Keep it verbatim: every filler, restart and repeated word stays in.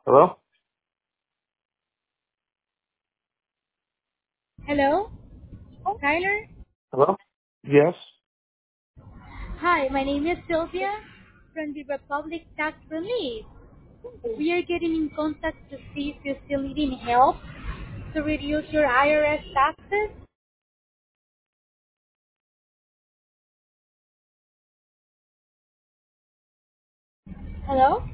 Hello? Hello, Tyler. Hello? Yes. Hi, my name is Sylvia from the Republic Tax Relief. We are getting in contact to see if you still needing help to reduce your I R S taxes. Hello?